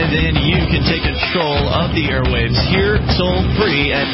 then you can take control of the airwaves here toll-free at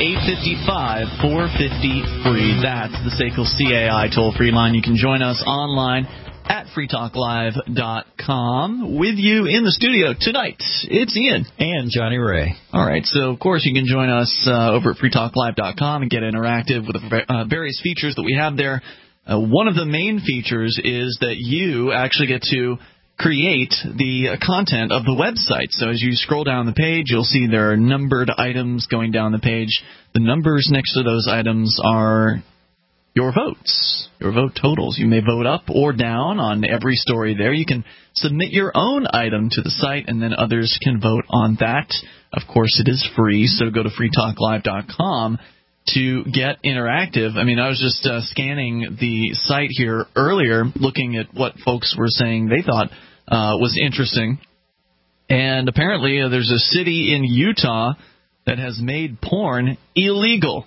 855-450-FREE. That's the SACL CAI toll-free line. You can join us online at freetalklive.com. With you in the studio tonight, it's Ian. And Johnny Ray. All right, so of course you can join us over at freetalklive.com and get interactive with the various features that we have there. One of the main features is that you actually get to create the content of the website. So as you scroll down the page, you'll see there are numbered items going down the page. The numbers next to those items are your votes, your vote totals. You may vote up or down on every story there. You can submit your own item to the site, and then others can vote on that. Of course, it is free, so go to freetalklive.com to get interactive. I mean, I was just scanning the site here earlier, looking at what folks were saying they thought was interesting. And apparently there's a city in Utah that has made porn illegal.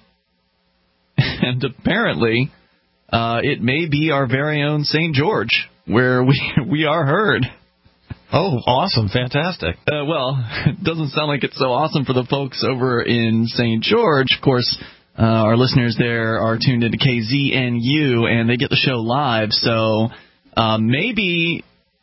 And apparently it may be our very own St. George, where we are heard. Oh, awesome. Fantastic. Well, it doesn't sound like it's so awesome for the folks over in St. George. Of course, our listeners there are tuned into KZNU, and they get the show live. So maybe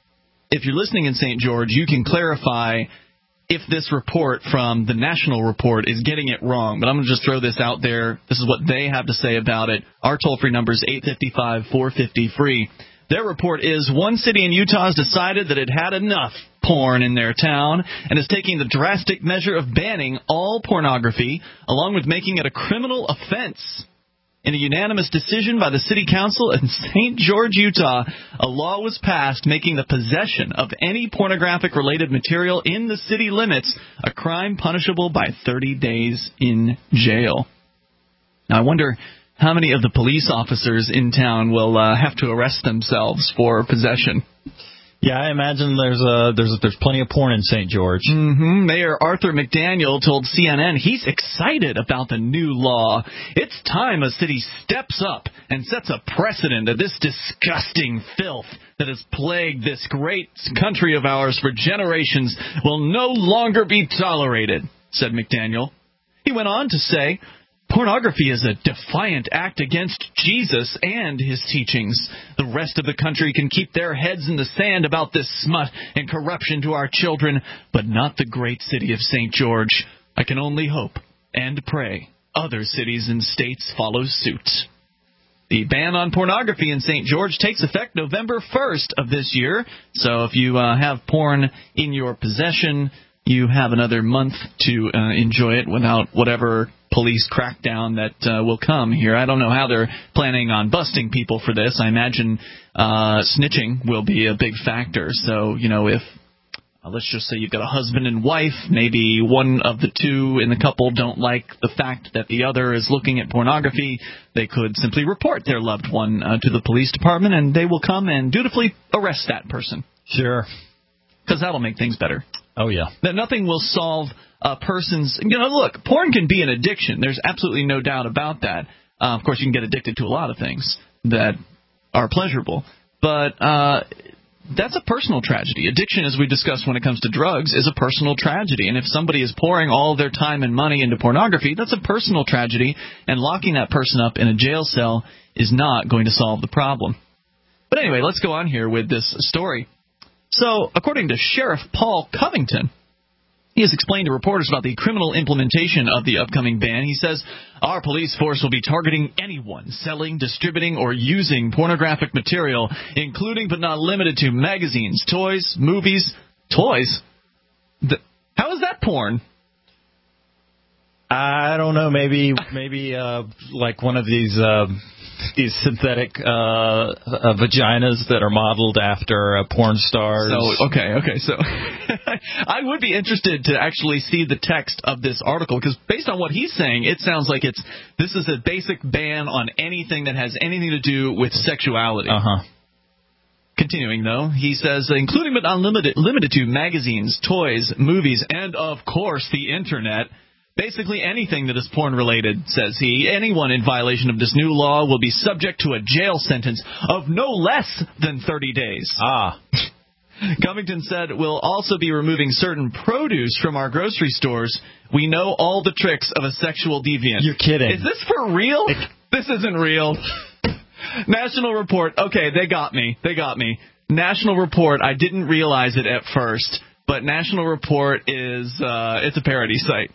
if you're listening in St. George, you can clarify if this report from the National Report is getting it wrong. But I'm going to just throw this out there. This is what they have to say about it. Our toll-free number is 855-450-FREE. Their report is one city in Utah has decided that it had enough porn in their town and is taking the drastic measure of banning all pornography, along with making it a criminal offense. In a unanimous decision by the city council in St. George, Utah, a law was passed making the possession of any pornographic-related material in the city limits a crime punishable by 30 days in jail. Now, I wonder how many of the police officers in town will have to arrest themselves for possession. Yeah, I imagine there's plenty of porn in St. George. Mm-hmm. Mayor Arthur McDaniel told CNN he's excited about the new law. It's time a city steps up and sets a precedent that this disgusting filth that has plagued this great country of ours for generations will no longer be tolerated, said McDaniel. He went on to say, pornography is a defiant act against Jesus and his teachings. The rest of the country can keep their heads in the sand about this smut and corruption to our children, but not the great city of St. George. I can only hope and pray other cities and states follow suit. The ban on pornography in St. George takes effect November 1st of this year, so if you have porn in your possession, you have another month to enjoy it without whatever police crackdown that will come here. I don't know how they're planning on busting people for this. I imagine snitching will be a big factor. So, you know, if let's just say you've got a husband and wife, maybe one of the two in the couple don't like the fact that the other is looking at pornography, they could simply report their loved one to the police department, and they will come and dutifully arrest that person. Sure. Because that'll make things better. Oh, yeah. That nothing will solve a person's... You know, look, porn can be an addiction. There's absolutely no doubt about that. Of course, you can get addicted to a lot of things that are pleasurable. But that's a personal tragedy. Addiction, as we discussed when it comes to drugs, is a personal tragedy. And if somebody is pouring all their time and money into pornography, that's a personal tragedy. And locking that person up in a jail cell is not going to solve the problem. But anyway, let's go on here with this story. So, according to Sheriff Paul Covington, he has explained to reporters about the criminal implementation of the upcoming ban. He says, our police force will be targeting anyone selling, distributing, or using pornographic material, including but not limited to magazines, toys, movies. Toys? How is that porn? I don't know. Maybe like one of these synthetic vaginas that are modeled after porn stars. So okay. So I would be interested to actually see the text of this article, because based on what he's saying, it sounds like this is a basic ban on anything that has anything to do with sexuality. Continuing, though, he says, including but not limited to magazines, toys, movies, and, of course, the Internet. Basically anything that is porn-related, says he. Anyone in violation of this new law will be subject to a jail sentence of no less than 30 days. Covington said we'll also be removing certain produce from our grocery stores. We know all the tricks of a sexual deviant. You're kidding. Is this for real? This isn't real. National Report. Okay, they got me. National Report. I didn't realize it at first, but National Report is it's a parody site.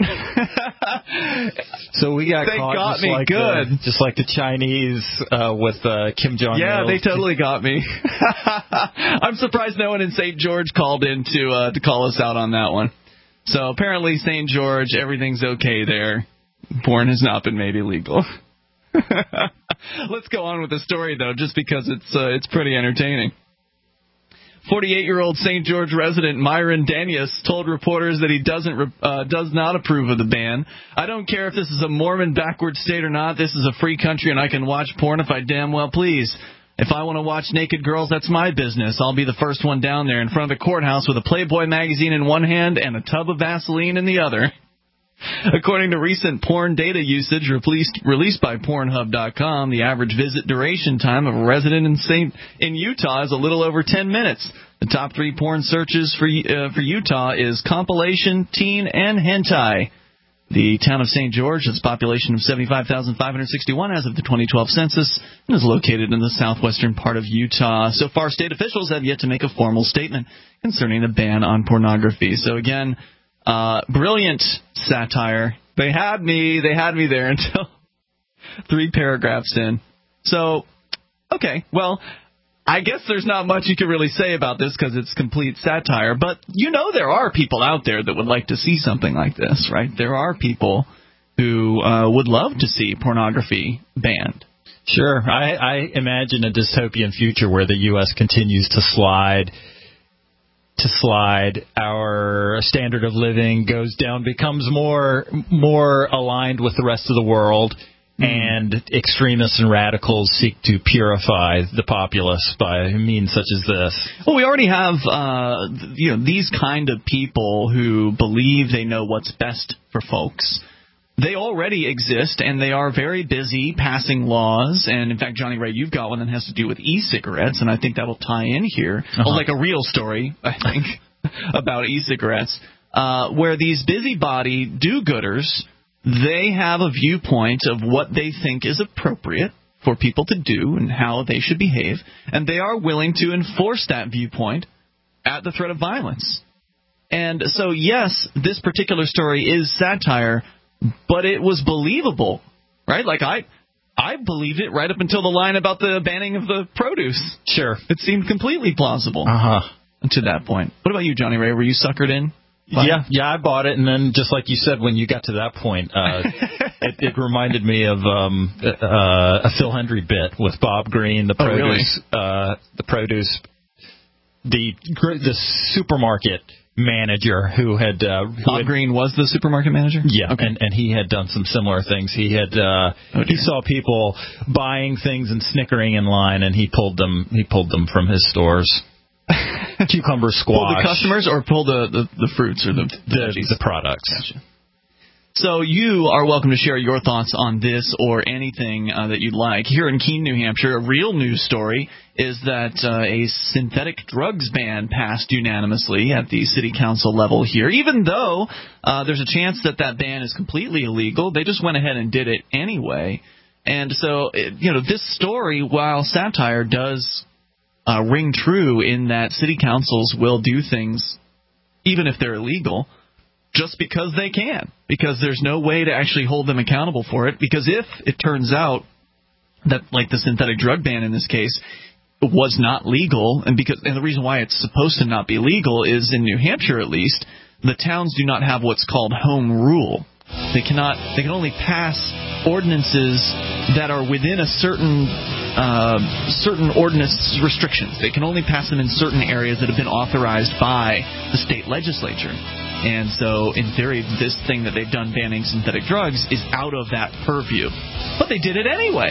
So we got they caught got just me like good. Just like the Chinese with Kim Jong-il. Yeah, they totally got me. I'm surprised no one in St. George called in to call us out on that one. So apparently St. George, everything's okay there. Porn has not been made illegal. Let's go on with the story, though, just because it's pretty entertaining. 48-year-old St. George resident Myron Danius told reporters that he does not approve of the ban. I don't care if this is a Mormon backward state or not. This is a free country, and I can watch porn if I damn well please. If I want to watch naked girls, that's my business. I'll be the first one down there in front of the courthouse with a Playboy magazine in one hand and a tub of Vaseline in the other. According to recent porn data usage released by Pornhub.com, the average visit duration time of a resident in Utah is a little over 10 minutes. The top 3 porn searches for Utah is compilation, teen, and hentai. The town of St. George has a population of 75,561 as of the 2012 census and is located in the southwestern part of Utah. So far, state officials have yet to make a formal statement concerning the ban on pornography. So again, brilliant satire. They had me there until 3 paragraphs in. So, okay, well, I guess there's not much you can really say about this because it's complete satire, but you know there are people out there that would like to see something like this, right? There are people who would love to see pornography banned. Sure. I imagine a dystopian future where the U.S. continues to slide, our standard of living goes down, becomes more aligned with the rest of the world, and extremists and radicals seek to purify the populace by means such as this. Well, we already have these kind of people who believe they know what's best for folks. They already exist, and they are very busy passing laws. And, in fact, Johnny Ray, you've got one that has to do with e-cigarettes, and I think that will tie in here. Well, like a real story, I think, about e-cigarettes, where these busybody do-gooders, they have a viewpoint of what they think is appropriate for people to do and how they should behave, and they are willing to enforce that viewpoint at the threat of violence. And so, yes, this particular story is satire, but it was believable, right? Like, I believed it right up until the line about the banning of the produce. Sure. It seemed completely plausible to that point. What about you, Johnny Ray? Were you suckered in? Yeah, I bought it, and then just like you said, when you got to that point, it reminded me of a Phil Hendry bit with Bob Green, the supermarket manager who had Bob Green was the supermarket manager? Yeah, okay. and he had done some similar things. He had he saw people buying things and snickering in line, and he pulled them from his stores. Cucumber squash. Pull the customers or pull the fruits or the products. Gotcha. So you are welcome to share your thoughts on this or anything that you'd like. Here in Keene, New Hampshire, a real news story is that a synthetic drugs ban passed unanimously at the city council level here. Even though there's a chance that ban is completely illegal, they just went ahead and did it anyway. And so, this story, while satire, does ring true in that city councils will do things, even if they're illegal, just because they can, because there's no way to actually hold them accountable for it. Because if it turns out that, like the synthetic drug ban in this case, was not legal, and the reason why it's supposed to not be legal is in New Hampshire at least, the towns do not have what's called home rule. They can only pass ordinances that are within a certain ordinance restrictions. They can only pass them in certain areas that have been authorized by the state legislature. And so, in theory, this thing that they've done banning synthetic drugs is out of that purview. But they did it anyway.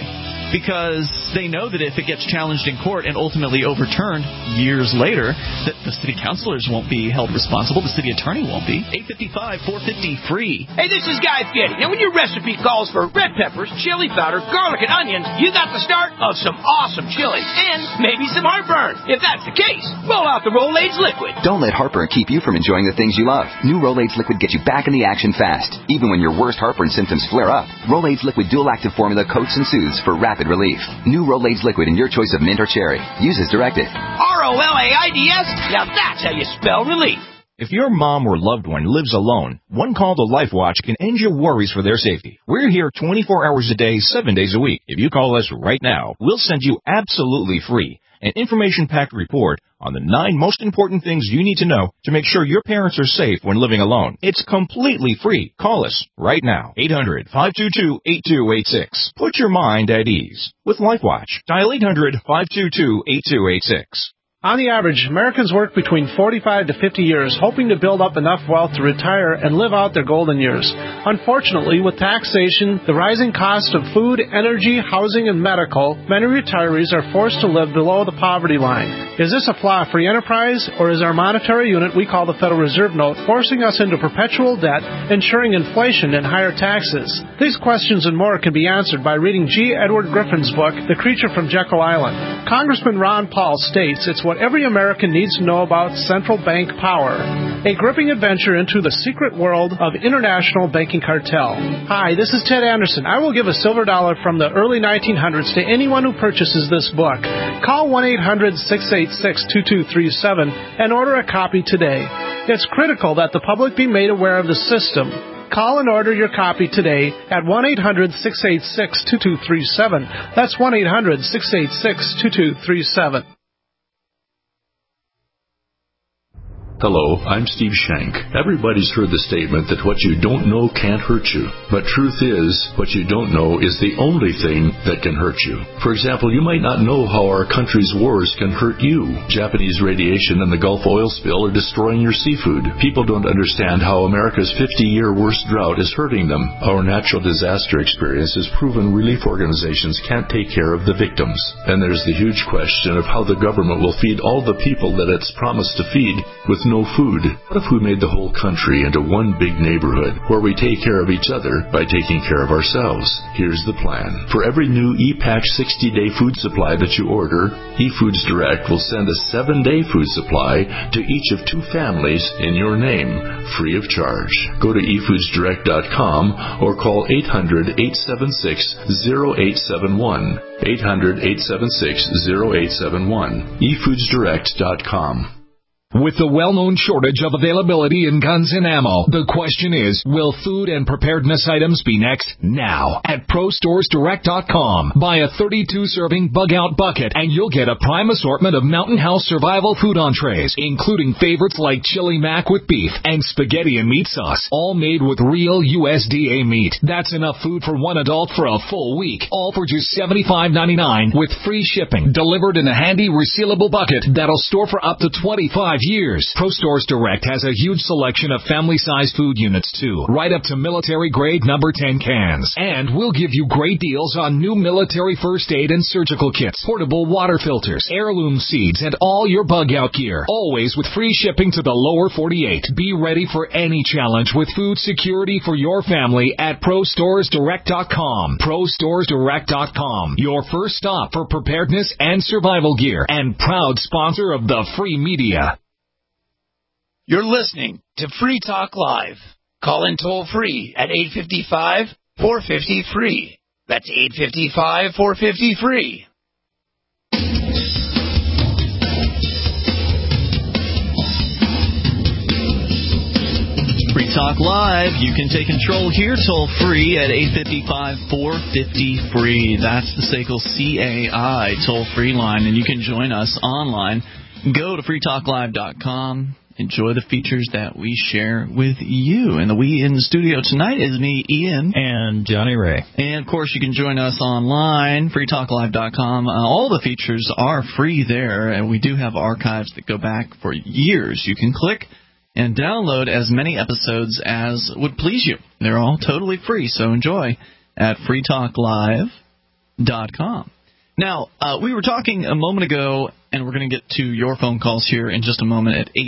because they know that if it gets challenged in court and ultimately overturned years later, that the city councilors won't be held responsible, the city attorney won't be. 855-450-FREE. Hey, this is Guy Fieri. Now, when your recipe calls for red peppers, chili powder, garlic, and onions, you got the start of some awesome chili and maybe some heartburn. If that's the case, roll out the Rolaids Liquid. Don't let heartburn keep you from enjoying the things you love. New Rolaids Liquid gets you back in the action fast, even when your worst heartburn symptoms flare up. Rolaids Liquid dual-active formula coats and soothes for rapid relief. New Rolaids Liquid in your choice of mint or cherry. Use as directed. Rolaids? Now that's how you spell relief. If your mom or loved one lives alone, one call to LifeWatch can end your worries for their safety. We're here 24 hours a day, 7 days a week. If you call us right now, we'll send you absolutely free an information-packed report on the 9 most important things you need to know to make sure your parents are safe when living alone. It's completely free. Call us right now. 800-522-8286. Put your mind at ease with LifeWatch. Dial 800-522-8286. On the average, Americans work between 45 to 50 years, hoping to build up enough wealth to retire and live out their golden years. Unfortunately, with taxation, the rising cost of food, energy, housing, and medical, many retirees are forced to live below the poverty line. Is this a flaw-free enterprise, or is our monetary unit we call the Federal Reserve Note forcing us into perpetual debt, ensuring inflation and higher taxes? These questions and more can be answered by reading G. Edward Griffin's book, The Creature from Jekyll Island. Congressman Ron Paul states it's what every American needs to know about central bank power. A gripping adventure into the secret world of international banking cartel. Hi, this is Ted Anderson. I will give a silver dollar from the early 1900s to anyone who purchases this book. Call 1-800-686-2237 and order a copy today. It's critical that the public be made aware of the system. Call and order your copy today at 1-800-686-2237. That's 1-800-686-2237. Hello, I'm Steve Shank. Everybody's heard the statement that what you don't know can't hurt you. But truth is, what you don't know is the only thing that can hurt you. For example, you might not know how our country's wars can hurt you. Japanese radiation and the Gulf oil spill are destroying your seafood. People don't understand how America's 50-year worst drought is hurting them. Our natural disaster experience has proven relief organizations can't take care of the victims. And there's the huge question of how the government will feed all the people that it's promised to feed with no food. What if we made the whole country into one big neighborhood where we take care of each other by taking care of ourselves? Here's the plan. For every new ePatch 60-day food supply that you order, eFoods Direct will send a 7-day food supply to each of 2 families in your name, free of charge. Go to eFoodsDirect.com or call 800-876-0871. 800-876-0871. eFoodsDirect.com. With the well-known shortage of availability in guns and ammo, the question is, will food and preparedness items be next? Now, at ProStoresDirect.com. Buy a 32-serving bug-out bucket, and you'll get a prime assortment of Mountain House survival food entrees, including favorites like chili mac with beef and spaghetti and meat sauce, all made with real USDA meat. That's enough food for one adult for a full week, all for just $75.99 with free shipping, delivered in a handy resealable bucket that'll store for up to 25 years. ProStores Direct has a huge selection of family-sized food units, too, right up to military-grade number 10 cans. And we'll give you great deals on new military first aid and surgical kits, portable water filters, heirloom seeds, and all your bug-out gear, always with free shipping to the lower 48. Be ready for any challenge with food security for your family at ProStoresDirect.com. ProStoresDirect.com, your first stop for preparedness and survival gear, and proud sponsor of the free media. You're listening to Free Talk Live. Call in toll-free at 855-450-FREE. That's 855-450-FREE. Free Talk Live. You can take control here toll-free at 855-450-FREE. That's the SACL CAI toll-free line, and you can join us online. Go to freetalklive.com. Enjoy the features that we share with you. And the we in the studio tonight is me, Ian. And Johnny Ray. And, of course, you can join us online, freetalklive.com. All the features are free there, and we do have archives that go back for years. You can click and download as many episodes as would please you. They're all totally free, so enjoy at freetalklive.com. Now, we were talking a moment ago, and we're going to get to your phone calls here in just a moment at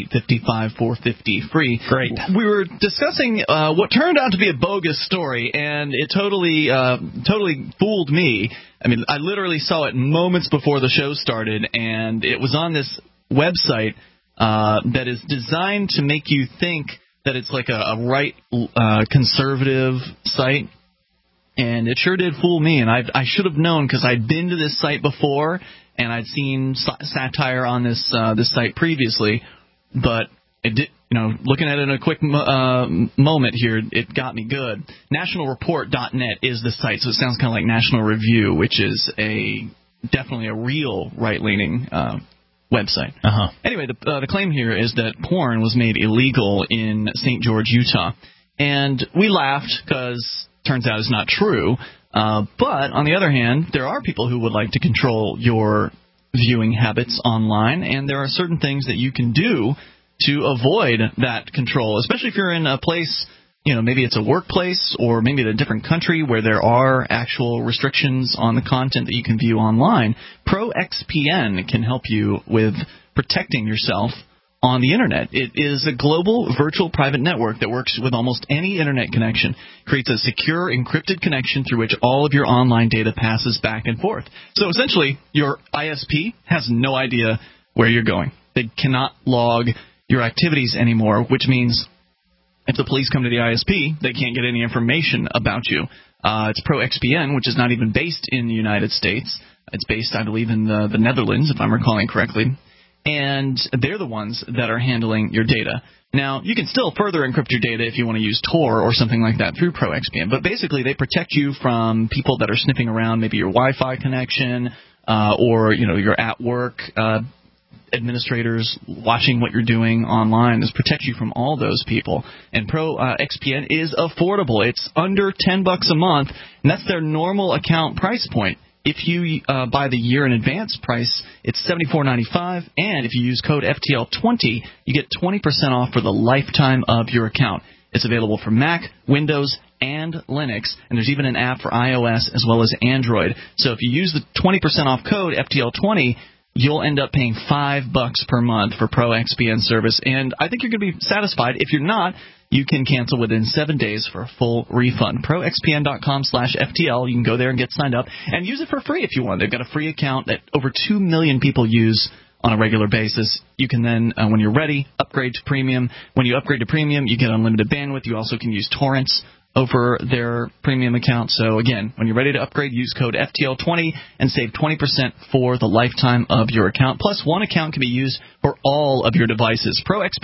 855-450 free. Great. We were discussing what turned out to be a bogus story, and it totally fooled me. I mean, I literally saw it moments before the show started, and it was on this website that is designed to make you think that it's like a right conservative site. And it sure did fool me, and I should have known because I'd been to this site before, and I'd seen satire on this site previously. But it did, looking at it in a quick moment here, it got me good. NationalReport.net is the site, so it sounds kind of like National Review, which is definitely a real right-leaning website. Anyway, the claim here is that porn was made illegal in St. George, Utah, and we laughed because turns out it's not true. But on the other hand, there are people who would like to control your viewing habits online, and there are certain things that you can do to avoid that control, especially if you're in a place, maybe it's a workplace or maybe in a different country where there are actual restrictions on the content that you can view online. ProXPN can help you with protecting yourself on the Internet. It is a global virtual private network that works with almost any Internet connection, creates a secure encrypted connection through which all of your online data passes back and forth. So essentially, your ISP has no idea where you're going. They cannot log your activities anymore, which means if the police come to the ISP, they can't get any information about you. It's ProXPN, which is not even based in the United States. It's based, I believe, in the Netherlands, if I'm recalling correctly. And they're the ones that are handling your data. Now, you can still further encrypt your data if you want to use Tor or something like that through ProXPN, but basically they protect you from people that are sniffing around maybe your Wi-Fi connection or, you're at work, administrators watching what you're doing online. This protects you from all those people. And ProXPN is affordable. It's under $10 a month, and that's their normal account price point. If you buy the year in advance price, it's $74.95, and if you use code FTL20, you get 20% off for the lifetime of your account. It's available for Mac, Windows, and Linux, and there's even an app for iOS as well as Android. So if you use the 20% off code FTL20, you'll end up paying $5 per month for ProXPN service, and I think you're going to be satisfied. If you're not, you can cancel within 7 days for a full refund. ProXPN.com/FTL. You can go there and get signed up and use it for free if you want. They've got a free account that over 2 million people use on a regular basis. You can then, when you're ready, upgrade to premium. When you upgrade to premium, you get unlimited bandwidth. You also can use torrents over their premium account. So, again, when you're ready to upgrade, use code FTL20 and save 20% for the lifetime of your account. Plus, one account can be used for all of your devices.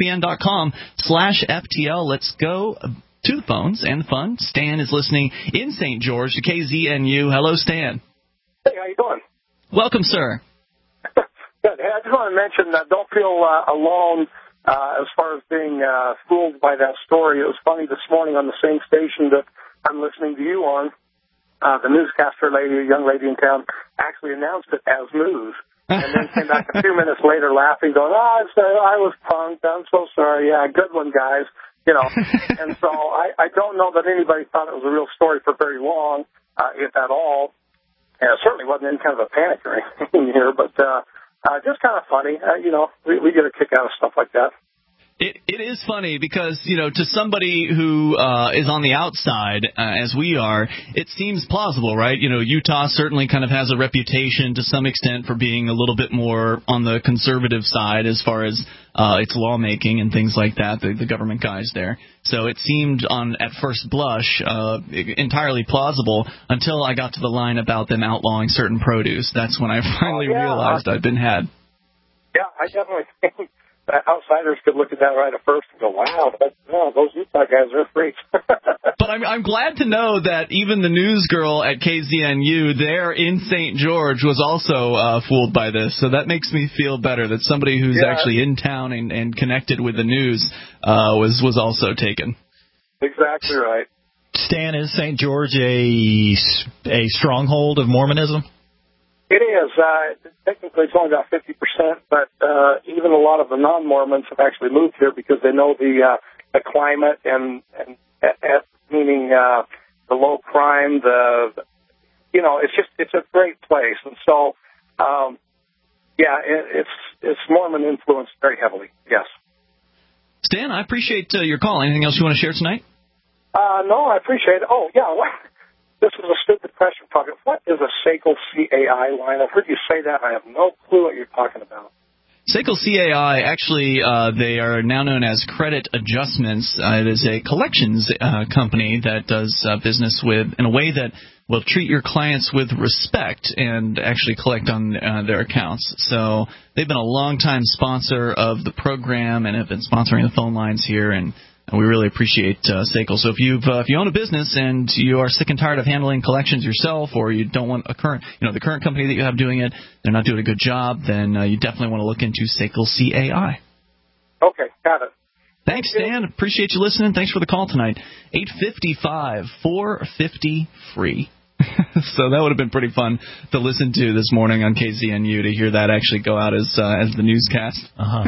ProXPN.com/FTL. Let's go to the phones and the fun. Stan is listening in St. George to KZNU. Hello, Stan. Hey, how you doing? Welcome, sir. Good. Hey, I just want to mention, don't feel alone as far as being fooled by that story. It was funny this morning on the same station that I'm listening to you on. The newscaster lady, a young lady in town, actually announced it as news, and then came back a few minutes later laughing, going, I was punked. I'm so sorry. Yeah, good one, guys. And so I don't know that anybody thought it was a real story for very long, if at all. And it certainly wasn't any kind of a panic or anything here, but just kind of funny. We get a kick out of stuff like that. It is funny because, to somebody who is on the outside, as we are, it seems plausible, right? Utah certainly kind of has a reputation to some extent for being a little bit more on the conservative side as far as its lawmaking and things like that, the government guys there. So it seemed at first blush entirely plausible until I got to the line about them outlawing certain produce. That's when I finally realized I'd been had. Yeah, I definitely think outsiders could look at that right at first and go, wow, those Utah guys are freaks. But I'm glad to know that even the news girl at KZNU there in St. George was also fooled by this. So that makes me feel better that somebody who's actually in town and connected with the news was also taken. Exactly right. Stan, is St. George a stronghold of Mormonism? It is. Technically, it's only about 50%, but even a lot of the non-Mormons have actually moved here because they know the climate and meaning the low crime, it's a great place. And so, it's Mormon influenced very heavily. Yes. Stan, I appreciate your call. Anything else you want to share tonight? No, I appreciate it. Oh, yeah. This is a stupid question. What is a SACL CAI line? I've heard you say that. I have no clue what you're talking about. SACL CAI, actually, they are now known as Credit Adjustments. It is a collections company that does business in a way that will treat your clients with respect and actually collect on their accounts. So they've been a long-time sponsor of the program and have been sponsoring the phone lines here, and we really appreciate SACL. So if you own a business and you are sick and tired of handling collections yourself, or you don't want the current company that you have doing it, they're not doing a good job, then you definitely want to look into SACL CAI. Okay, got it. Thanks, Stan. Appreciate you listening. Thanks for the call tonight. 855-450-FREE. So that would have been pretty fun to listen to this morning on KZNU, to hear that actually go out as the newscast.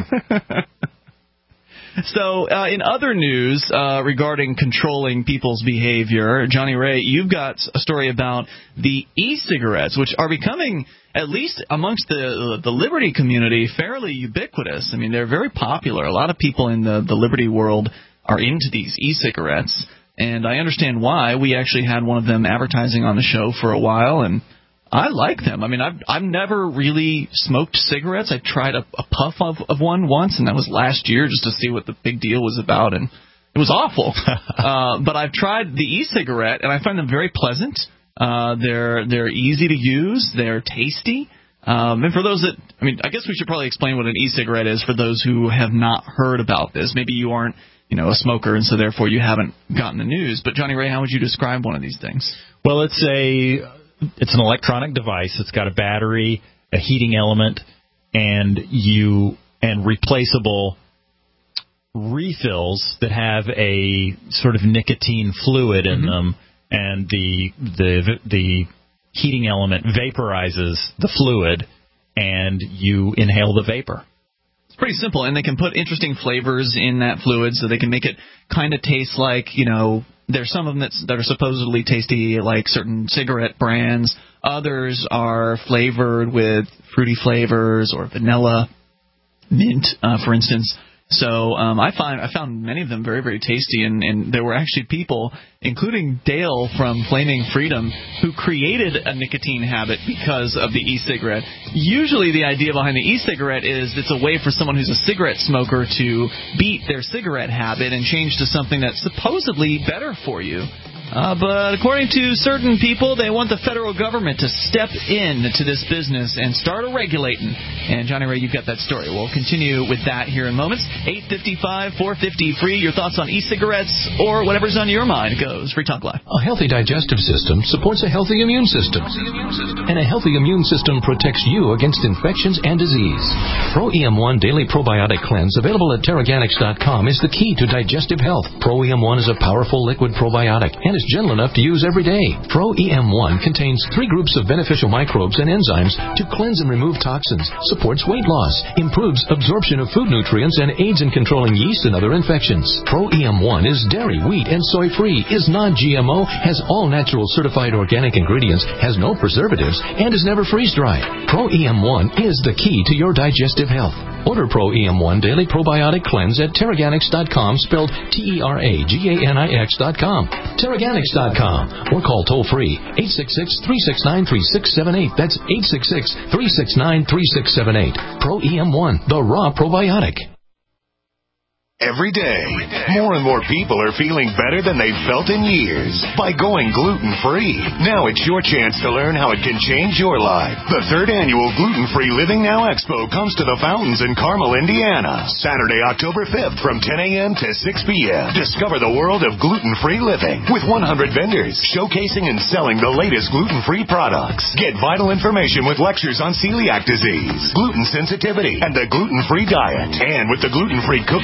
So in other news regarding controlling people's behavior, Johnny Ray, you've got a story about the e-cigarettes, which are becoming, at least amongst the Liberty community, fairly ubiquitous. I mean, they're very popular. A lot of people in the Liberty world are into these e-cigarettes, and I understand why. We actually had one of them advertising on the show for a while, and I like them. I mean, I've never really smoked cigarettes. I tried a puff of one once, and that was last year, just to see what the big deal was about, and it was awful. But I've tried the e-cigarette, and I find them very pleasant. They're easy to use. They're tasty. And for those that, I guess we should probably explain what an e-cigarette is for those who have not heard about this. Maybe you aren't, a smoker, and so therefore you haven't gotten the news. But Johnny Ray, how would you describe one of these things? Well, it's an electronic device. It's got a battery, a heating element, and replaceable refills that have a sort of nicotine fluid in them, and the heating element vaporizes the fluid, and you inhale the vapor. It's pretty simple, and they can put interesting flavors in that fluid, so they can make it kind of taste like, there's some of them that are supposedly tasty, like certain cigarette brands. Others are flavored with fruity flavors or vanilla, mint, for instance. So I found many of them very, very tasty, and there were actually people, including Dale from Flaming Freedom, who created a nicotine habit because of the e-cigarette. Usually the idea behind the e-cigarette is it's a way for someone who's a cigarette smoker to beat their cigarette habit and change to something that's supposedly better for you. But according to certain people, they want the federal government to step into this business and start regulating. And Johnny Ray, you've got that story. We'll continue with that here in moments. 855-450-FREE. Your thoughts on e-cigarettes or whatever's on your mind goes. Free Talk Live. A healthy digestive system supports a healthy immune system. And a healthy immune system protects you against infections and disease. Pro EM1 Daily Probiotic Cleanse, available at Teraganix.com, is the key to digestive health. Pro EM1 is a powerful liquid probiotic and is gentle enough to use every day. Pro EM1 contains 3 groups of beneficial microbes and enzymes to cleanse and remove toxins, supports weight loss, improves absorption of food nutrients, and aids in controlling yeast and other infections. Pro EM1 is dairy, wheat, and soy-free, is non-GMO, has all natural certified organic ingredients, has no preservatives, and is never freeze-dried. Pro EM1 is the key to your digestive health. Order Pro EM1 Daily Probiotic Cleanse at Teraganix.com, spelled Teraganix.com. Teraganix.com, or call toll-free 866-369-3678. That's 866-369-3678. Pro EM1, the raw probiotic. Every day, more and more people are feeling better than they've felt in years by going gluten-free. Now it's your chance to learn how it can change your life. The 3rd annual Gluten-Free Living Now Expo comes to the Fountains in Carmel, Indiana, Saturday, October 5th from 10 a.m. to 6 p.m. Discover the world of gluten-free living with 100 vendors showcasing and selling the latest gluten-free products. Get vital information with lectures on celiac disease, gluten sensitivity, and the gluten-free diet. And with the gluten-free cooking and baking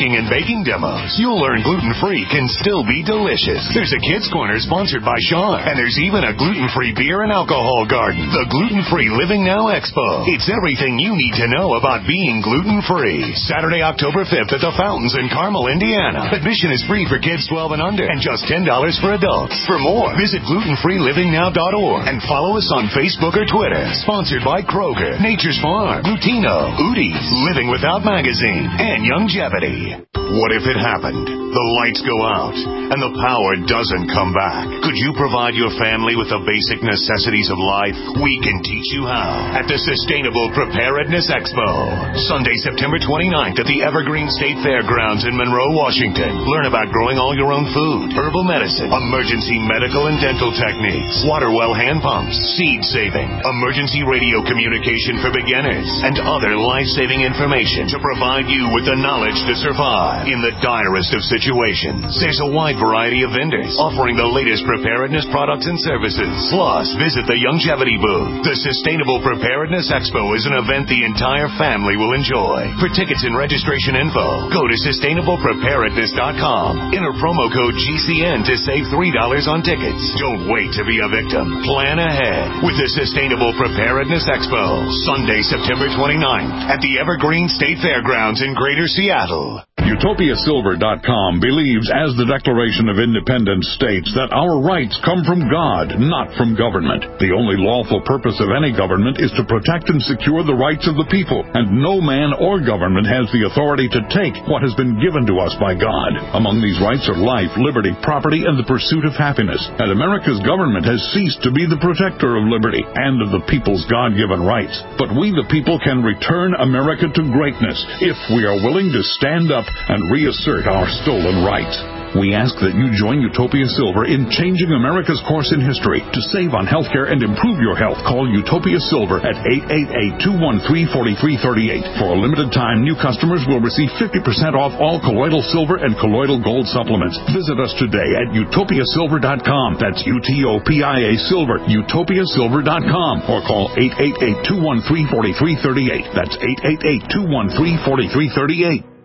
baking demos. You'll learn gluten-free can still be delicious. There's a Kids Corner sponsored by Sean, and there's even a gluten-free beer and alcohol garden. The Gluten-Free Living Now Expo. It's everything you need to know about being gluten-free. Saturday, October 5th at the Fountains in Carmel, Indiana. Admission is free for kids 12 and under, and just $10 for adults. For more, visit glutenfreelivingnow.org and follow us on Facebook or Twitter. Sponsored by Kroger, Nature's Farm, Glutino, Udi's, Living Without Magazine, and Youngevity. What if it happened? The lights go out and the power doesn't come back. Could you provide your family with the basic necessities of life? We can teach you how at the Sustainable Preparedness Expo. Sunday, September 29th at the Evergreen State Fairgrounds in Monroe, Washington. Learn about growing all your own food, herbal medicine, emergency medical and dental techniques, water well hand pumps, seed saving, emergency radio communication for beginners, and other life-saving information to provide you with the knowledge to survive in the direst of situations. There's a wide variety of vendors offering the latest preparedness products and services. Plus, visit the Youngevity booth. The Sustainable Preparedness Expo is an event the entire family will enjoy. For tickets and registration info, go to sustainablepreparedness.com. Enter promo code GCN to save $3 on tickets. Don't wait to be a victim. Plan ahead with the Sustainable Preparedness Expo. Sunday, September 29th at the Evergreen State Fairgrounds in Greater Seattle. UtopiaSilver.com believes, as the Declaration of Independence states, that our rights come from God, not from government. The only lawful purpose of any government is to protect and secure the rights of the people, and no man or government has the authority to take what has been given to us by God. Among these rights are life, liberty, property, and the pursuit of happiness. And America's government has ceased to be the protector of liberty and of the people's God-given rights. But we, the people, can return America to greatness if we are willing to stand up and reassert our stolen rights. We ask that you join Utopia Silver in changing America's course in history. To save on health care and improve your health, call Utopia Silver at 888-213-4338. For a limited time, new customers will receive 50% off all colloidal silver and colloidal gold supplements. Visit us today at utopiasilver.com. That's UTOPIA Silver, utopiasilver.com. Or call 888-213-4338. That's 888-213-4338.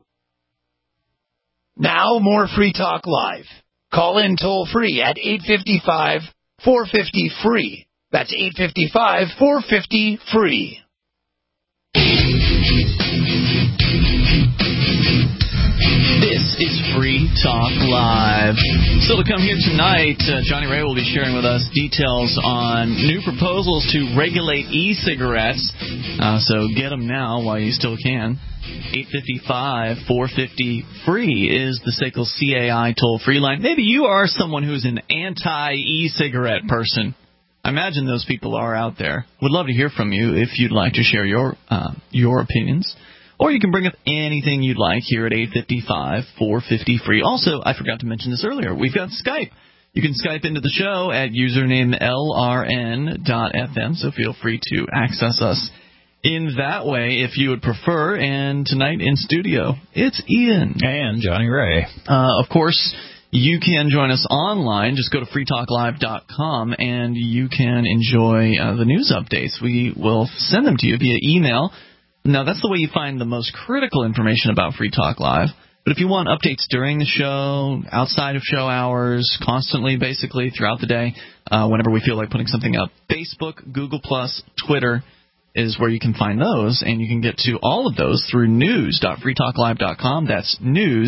Now, more Free Talk Live. Call in toll-free at 855-450-FREE. That's 855-450-FREE. This is Free Talk Live. Still to come here tonight, Johnny Ray will be sharing with us details on new proposals to regulate e-cigarettes. So get them now while you still can. 855-450-FREE is the SACL CAI toll-free line. Maybe you are someone who's an anti-e-cigarette person. I imagine those people are out there. Would love to hear from you if you'd like to share your opinions. Or you can bring up anything you'd like here at 855-450-FREE. Also, I forgot to mention this earlier, we've got Skype. You can Skype into the show at username LRN.FM, so feel free to access us in that way if you would prefer. And tonight in studio, it's Ian. And Johnny Ray. Of course, you can join us online. Just go to freetalklive.com and you can enjoy the news updates. We will send them to you via email. Now, that's the way you find the most critical information about Free Talk Live. But if you want updates during the show, outside of show hours, constantly, basically, throughout the day, whenever we feel like putting something up, Facebook, Google+, Twitter is where you can find those. And you can get to all of those through news.freetalklive.com. That's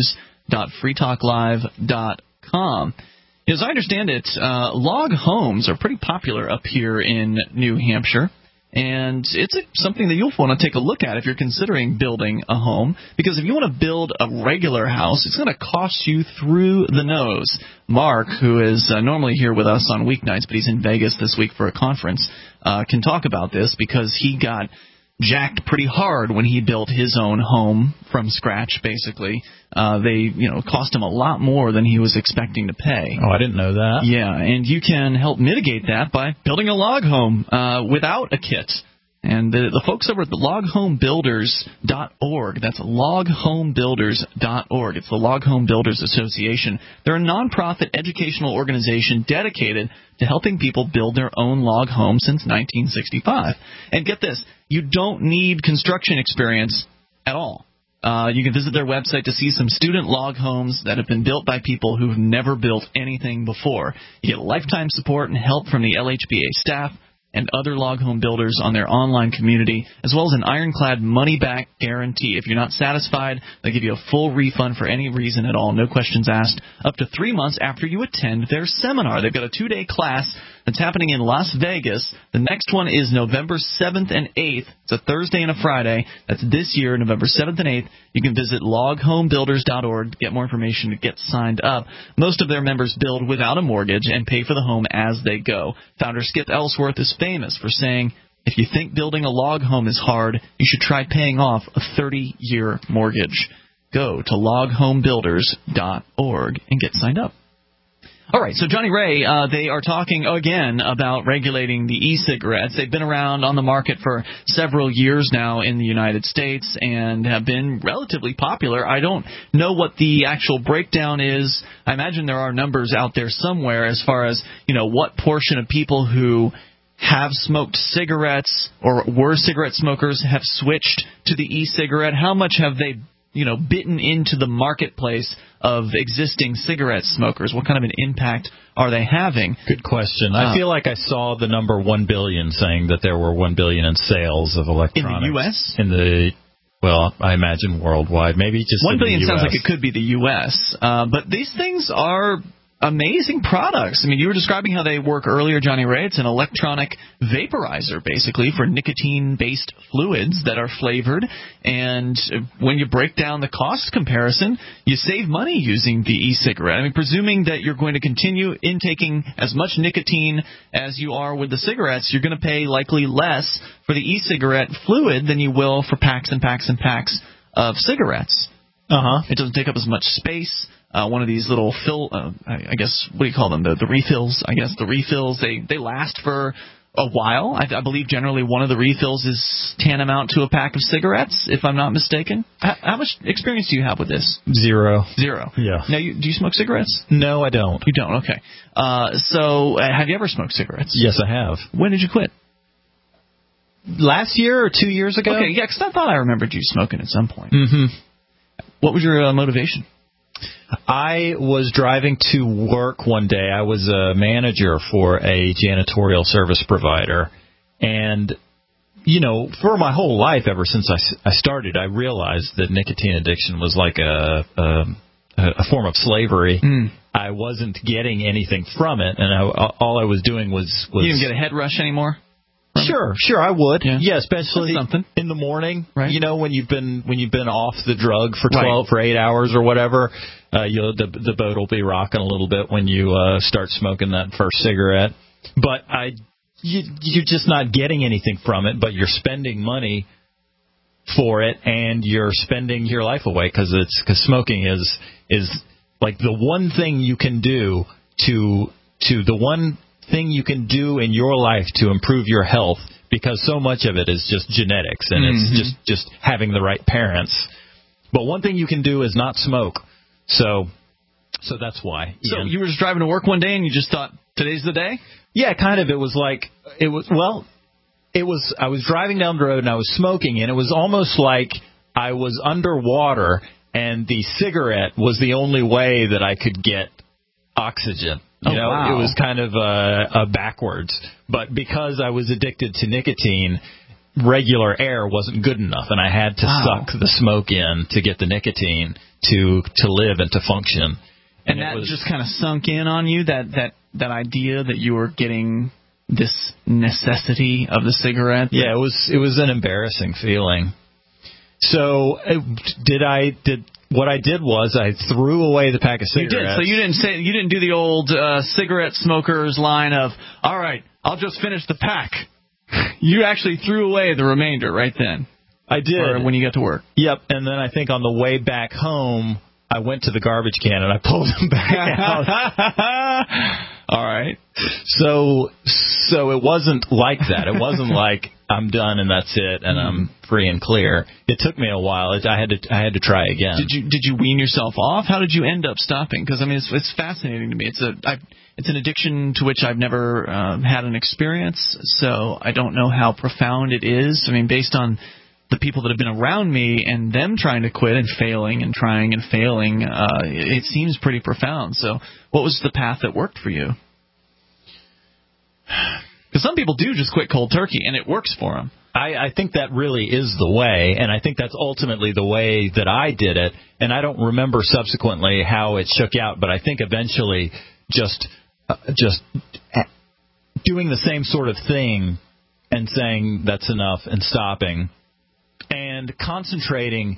news.freetalklive.com. As I understand it, log homes are pretty popular up here in New Hampshire. And it's something that you'll want to take a look at if you're considering building a home. Because if you want to build a regular house, it's going to cost you through the nose. Mark, who is normally here with us on weeknights, but he's in Vegas this week for a conference, can talk about this because he got jacked pretty hard when he built his own home from scratch, basically. They, cost him a lot more than he was expecting to pay. Oh, I didn't know that. Yeah, and you can help mitigate that by building a log home without a kit. And the folks over at the loghomebuilders.org, that's loghomebuilders.org. It's the Log Home Builders Association. They're a nonprofit educational organization dedicated to helping people build their own log home since 1965. And get this, you don't need construction experience at all. You can visit their website to see some student log homes that have been built by people who've never built anything before. You get lifetime support and help from the LHBA staff and other log home builders on their online community, as well as an ironclad money-back guarantee. If you're not satisfied, they'll give you a full refund for any reason at all, no questions asked, up to 3 months after you attend their seminar. They've got a 2-day class that's happening in Las Vegas. The next one is November 7th and 8th. It's a Thursday and a Friday. That's this year, November 7th and 8th. You can visit loghomebuilders.org to get more information to get signed up. Most of their members build without a mortgage and pay for the home as they go. Founder Skip Ellsworth is famous for saying, if you think building a log home is hard, you should try paying off a 30-year mortgage. Go to loghomebuilders.org and get signed up. All right, so Johnny Ray, they are talking again about regulating the e-cigarettes. They've been around on the market for several years now in the United States and have been relatively popular. I don't know what the actual breakdown is. I imagine there are numbers out there somewhere as far as, what portion of people who have smoked cigarettes or were cigarette smokers have switched to the e-cigarette. How much have they bitten into the marketplace of existing cigarette smokers? What kind of an impact are they having? Good question. I feel like I saw the number 1 billion, saying that there were 1 billion in sales of electronics. In the U.S.? Well, I imagine worldwide. Maybe just 1 billion in the US. Sounds like it could be the U.S., but these things are amazing products. I mean, you were describing how they work earlier, Johnny Ray. It's an electronic vaporizer, basically, for nicotine-based fluids that are flavored. And when you break down the cost comparison, you save money using the e-cigarette. I mean, presuming that you're going to continue intaking as much nicotine as you are with the cigarettes, you're going to pay likely less for the e-cigarette fluid than you will for packs and packs and packs of cigarettes. It doesn't take up as much space. One of these little I guess, what do you call them? The refills, I guess. The refills, they last for a while. I believe generally one of the refills is tantamount to a pack of cigarettes, if I'm not mistaken. How much experience do you have with this? Zero. Yeah. Now, do you smoke cigarettes? No, I don't. You don't? Okay. So have you ever smoked cigarettes? Yes, I have. When did you quit? Last year or 2 years ago? Okay, yeah, because I thought I remembered you smoking at some point. Mm-hmm. What was your motivation? I was driving to work one day. I was a manager for a janitorial service provider. And, for my whole life, ever since I started, I realized that nicotine addiction was like a form of slavery. I wasn't getting anything from it, and all I was doing was... You didn't get a head rush anymore? Sure, I would. Yeah, especially in the morning. Right. When you've been off the drug for 8 hours or whatever, the boat will be rocking a little bit when you start smoking that first cigarette. But you're just not getting anything from it, but you're spending money for it, and you're spending your life away because smoking is like the one thing you can do the one thing you can do in your life to improve your health, because so much of it is just genetics and it's just having the right parents. But one thing you can do is not smoke. So that's why. So you were just driving to work one day and you just thought, today's the day? Yeah, kind of. I was driving down the road and I was smoking, and it was almost like I was underwater and the cigarette was the only way that I could get oxygen. Wow. It was kind of backwards. But because I was addicted to nicotine, regular air wasn't good enough, and I had to suck the smoke in to get the nicotine to live and to function. And that just kind of sunk in on you, that idea that you were getting this necessity of the cigarette? Yeah, it was an embarrassing feeling. So what I did was I threw away the pack of cigarettes. You did. So you didn't do the old cigarette smokers line of, all right, I'll just finish the pack. You actually threw away the remainder right then. I did. Or when you got to work. Yep. And then I think on the way back home, I went to the garbage can and I pulled them back out. All right. So it wasn't like that. It wasn't like I'm done and that's it and I'm free and clear. It took me a while. I had to try again. Did you wean yourself off? How did you end up stopping? Because I mean, it's fascinating to me. It's an addiction to which I've never had an experience, so I don't know how profound it is. I mean, based on the people that have been around me and them trying to quit and failing and trying and failing, it seems pretty profound. So what was the path that worked for you? Because some people do just quit cold turkey, and it works for them. I think that really is the way, and I think that's ultimately the way that I did it. And I don't remember subsequently how it shook out, but I think eventually just doing the same sort of thing and saying that's enough and stopping, and concentrating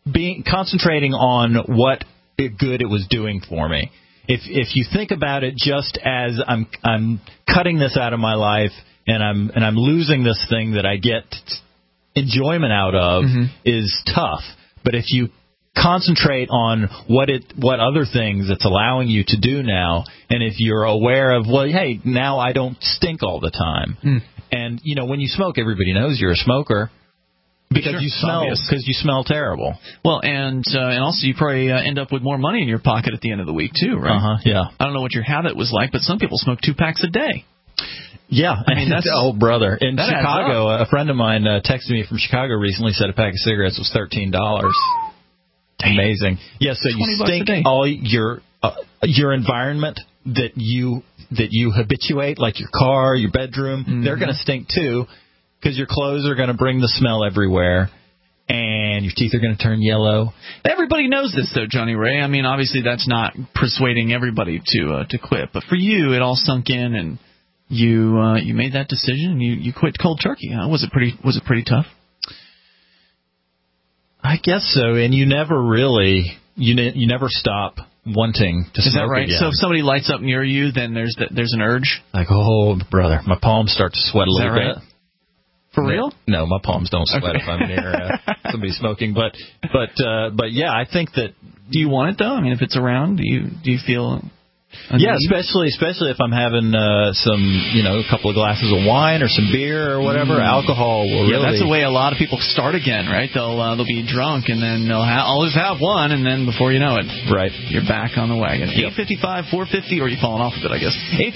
on what good it was doing for me. If you think about it just as I'm cutting this out of my life and I'm losing this thing that I get enjoyment out of, is tough. But if you concentrate on what other things it's allowing you to do now, and if you're aware of, well, hey, now I don't stink all the time. And when you smoke, everybody knows you're a smoker. Because you smell terrible. Well, and also you probably end up with more money in your pocket at the end of the week too, right? Yeah. I don't know what your habit was like, but some people smoke 2 packs a day. Yeah, I mean that's oh brother. In Chicago, a friend of mine texted me from Chicago recently. Said a pack of cigarettes was $13. Amazing. Yeah, so you stink all your environment that you habituate, like your car, your bedroom. They're going to stink too. Because your clothes are going to bring the smell everywhere, and your teeth are going to turn yellow. Everybody knows this, though, Johnny Ray. I mean, obviously that's not persuading everybody to quit. But for you, it all sunk in, and you made that decision, and you quit cold turkey. Huh? Was it pretty tough? I guess so. And you never really you never stop wanting to smoke. Is that right? Again. So if somebody lights up near you, then there's an urge. Like, oh brother, my palms start to sweat a little bit. For real? No, my palms don't sweat if I'm near somebody smoking. But yeah, I think that. Do you want it though? I mean, if it's around, do you feel? Yeah, especially if I'm having some, a couple of glasses of wine or some beer or whatever. Alcohol will really. That's the way a lot of people start again, right? They'll be drunk and then they'll always have one, and then before you know it, right, you're back on the wagon. 855-450, or you've fallen off of it, I guess.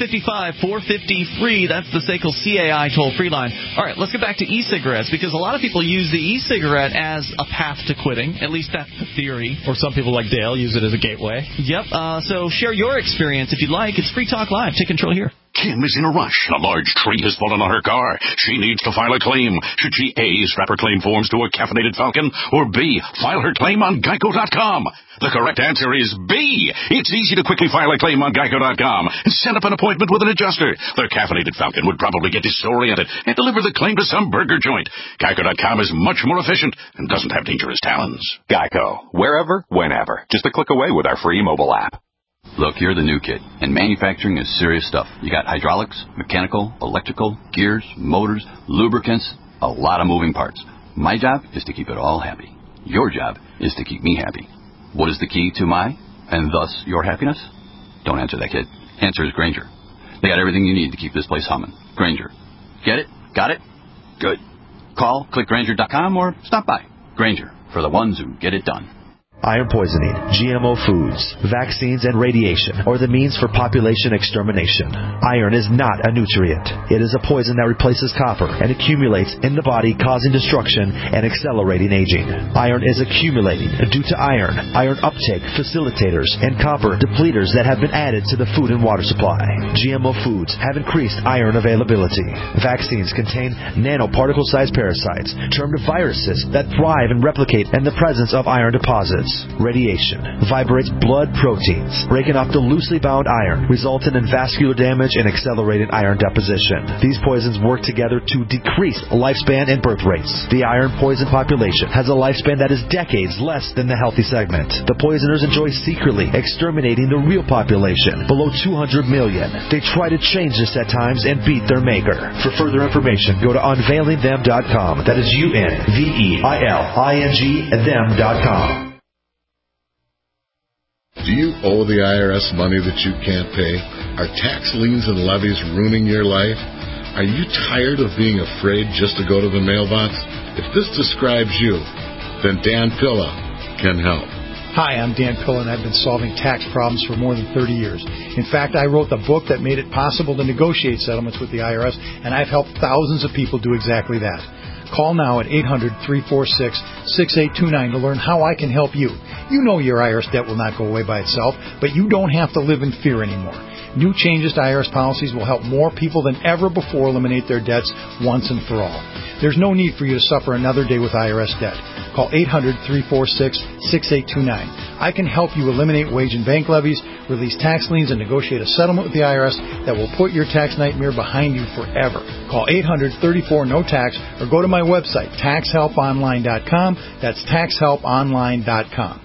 855-450-FREE. That's the SACL CAI toll-free line. All right, let's get back to e-cigarettes, because a lot of people use the e-cigarette as a path to quitting. At least that's the theory. Or some people like Dale use it as a gateway. Yep. So share your experience if you'd like. It's Free Talk Live. Take control here. Kim is in a rush. A large tree has fallen on her car. She needs to file a claim. Should she A, strap her claim forms to a caffeinated Falcon, or B, file her claim on Geico.com? The correct answer is B. It's easy to quickly file a claim on Geico.com and set up an appointment with an adjuster. Their caffeinated Falcon would probably get disoriented and deliver the claim to some burger joint. Geico.com is much more efficient and doesn't have dangerous talons. Geico. Wherever, whenever. Just a click away with our free mobile app. Look, you're the new kid, and manufacturing is serious stuff. You got hydraulics, mechanical, electrical, gears, motors, lubricants, a lot of moving parts. My job is to keep it all happy. Your job is to keep me happy. What is the key to my, and thus your happiness? Don't answer that, kid. Answer is Grainger. They got everything you need to keep this place humming. Grainger. Get it? Got it? Good. Call, click Grainger.com, or stop by. Grainger, for the ones who get it done. Iron poisoning, GMO foods, vaccines, and radiation are the means for population extermination. Iron is not a nutrient. It is a poison that replaces copper and accumulates in the body, causing destruction and accelerating aging. Iron is accumulating due to iron uptake facilitators, and copper depleters that have been added to the food and water supply. GMO foods have increased iron availability. Vaccines contain nanoparticle-sized parasites, termed viruses, that thrive and replicate in the presence of iron deposits. Radiation vibrates blood proteins, breaking off the loosely bound iron, resulting in vascular damage and accelerated iron deposition. These poisons work together to decrease lifespan and birth rates. The iron poison population has a lifespan that is decades less than the healthy segment. The poisoners enjoy secretly exterminating the real population, below 200 million. They try to change this at times and beat their maker. For further information, go to unveilingthem.com. That is UNVEILING them.com. Do you owe the IRS money that you can't pay? Are tax liens and levies ruining your life? Are you tired of being afraid just to go to the mailbox? If this describes you, then Dan Pilla can help. Hi, I'm Dan Pilla, and I've been solving tax problems for more than 30 years. In fact, I wrote the book that made it possible to negotiate settlements with the IRS, and I've helped thousands of people do exactly that. Call now at 800-346-6829 to learn how I can help you. You know your IRS debt will not go away by itself, but you don't have to live in fear anymore. New changes to IRS policies will help more people than ever before eliminate their debts once and for all. There's no need for you to suffer another day with IRS debt. Call 800-346-6829. I can help you eliminate wage and bank levies, release tax liens, and negotiate a settlement with the IRS that will put your tax nightmare behind you forever. Call 800-34-NO-TAX or go to my website, taxhelponline.com. That's taxhelponline.com.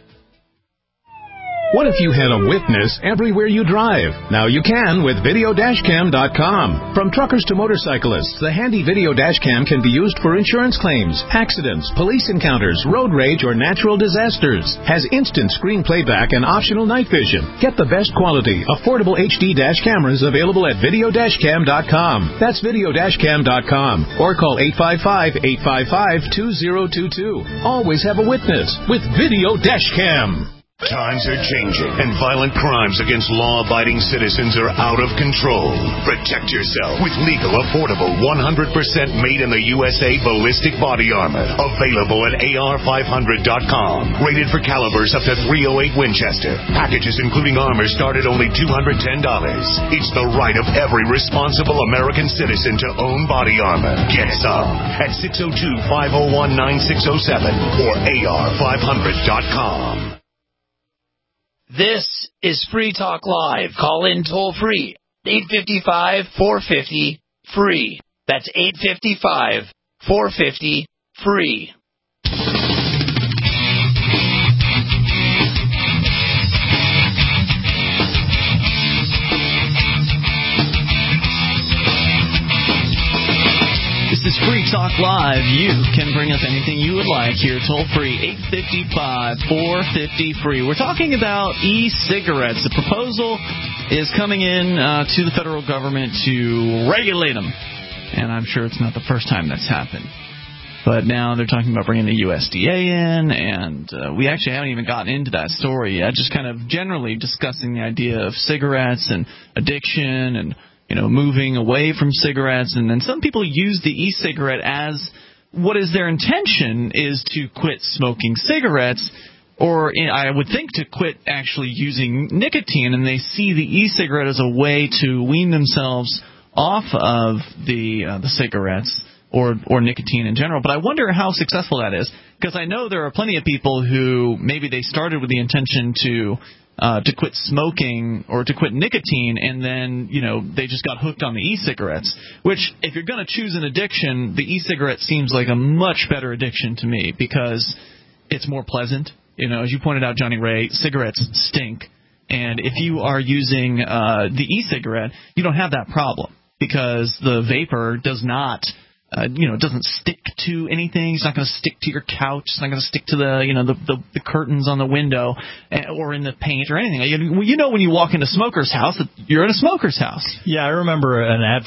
What if you had a witness everywhere you drive? Now you can with videodashcam.com. From truckers to motorcyclists, the handy video dashcam can be used for insurance claims, accidents, police encounters, road rage, or natural disasters. Has instant screen playback and optional night vision. Get the best quality, affordable HD dash cameras available at videodashcam.com. That's videodashcam.com. Or call 855-855-2022. Always have a witness with Video Dashcam. Times are changing, and violent crimes against law-abiding citizens are out of control. Protect yourself with legal, affordable, 100% made in the USA ballistic body armor. Available at AR500.com. Rated for calibers up to .308 Winchester. Packages including armor start at only $210. It's the right of every responsible American citizen to own body armor. Get some at 602-501-9607 or AR500.com. This is Free Talk Live. Call in toll free. 855-450-FREE. That's 855-450-FREE. This is Free Talk Live. You can bring us anything you would like here, toll free, 855-450-FREE. We're talking about e-cigarettes. The proposal is coming in to the federal government to regulate them. And I'm sure it's not the first time that's happened. But now they're talking about bringing the USDA in, and we actually haven't even gotten into that story yet. Just kind of generally discussing the idea of cigarettes and addiction and moving away from cigarettes. And then some people use the e-cigarette as what is their intention is to quit smoking cigarettes, or I would think to quit actually using nicotine, and they see the e-cigarette as a way to wean themselves off of the cigarettes or nicotine in general. But I wonder how successful that is, because I know there are plenty of people who maybe they started with the intention to quit smoking or to quit nicotine, and then they just got hooked on the e-cigarettes, which if you're going to choose an addiction, the e-cigarette seems like a much better addiction to me because it's more pleasant. As you pointed out, Johnny Ray, cigarettes stink, and if you are using the e-cigarette, you don't have that problem because the vapor does not it doesn't stick to anything. It's not going to stick to your couch. It's not going to stick to the curtains on the window or in the paint or anything. When you walk into a smoker's house, you're in a smoker's house. Yeah, I remember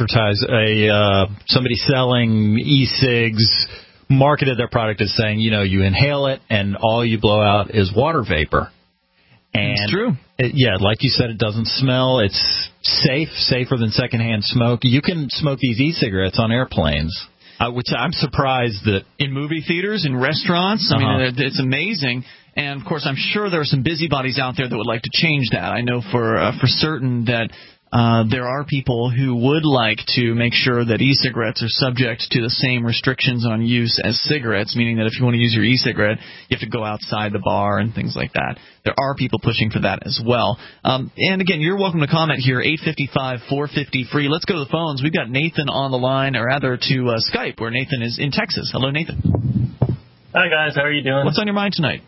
somebody selling e-cigs marketed their product as saying, you inhale it and all you blow out is water vapor. And it's true. Like you said, it doesn't smell. It's safer than secondhand smoke. You can smoke these e-cigarettes on airplanes, which I'm surprised that in movie theaters, in restaurants. I mean, it's amazing. And of course, I'm sure there are some busybodies out there that would like to change that. I know for certain that there are people who would like to make sure that e-cigarettes are subject to the same restrictions on use as cigarettes, meaning that if you want to use your e-cigarette, you have to go outside the bar and things like that. There are people pushing for that as well. And again, you're welcome to comment here, 855-450-FREE. Let's go to the phones. We've got Nathan on the line, or rather to Skype, where Nathan is in Texas. Hello, Nathan. Hi, guys. How are you doing? What's on your mind tonight?